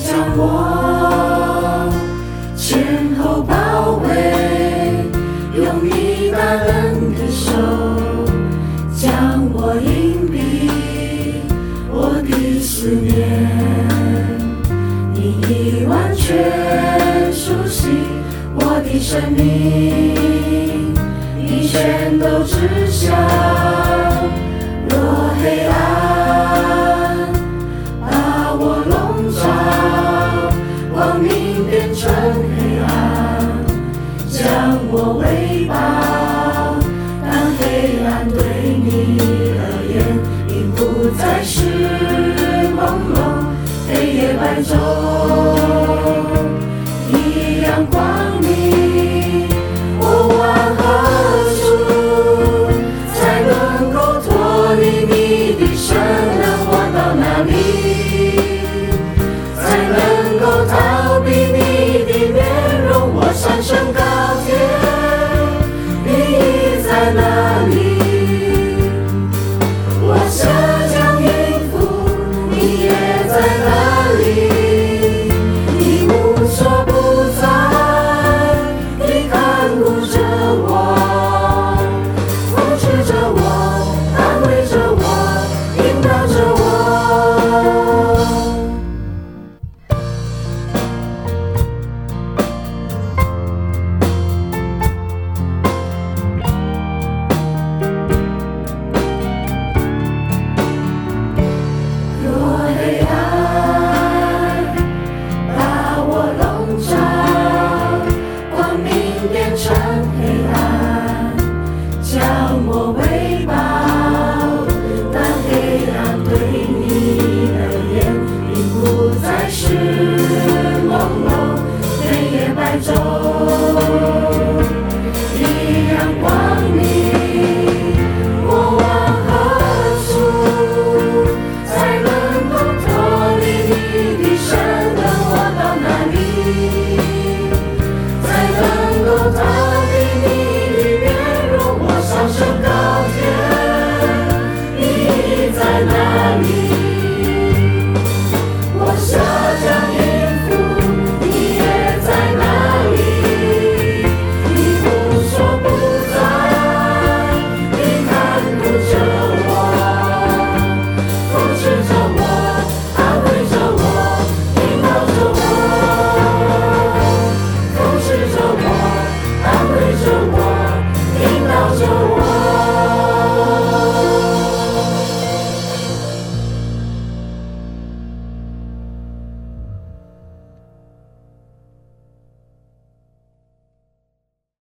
将我前后包围，用你大能的手将我隐蔽我的思念。你已完全熟悉我的生命，你全都知晓。若黑暗把我笼罩，光明变成黑暗，将我围抱。当黑暗对你而言已不再是朦胧，黑夜白昼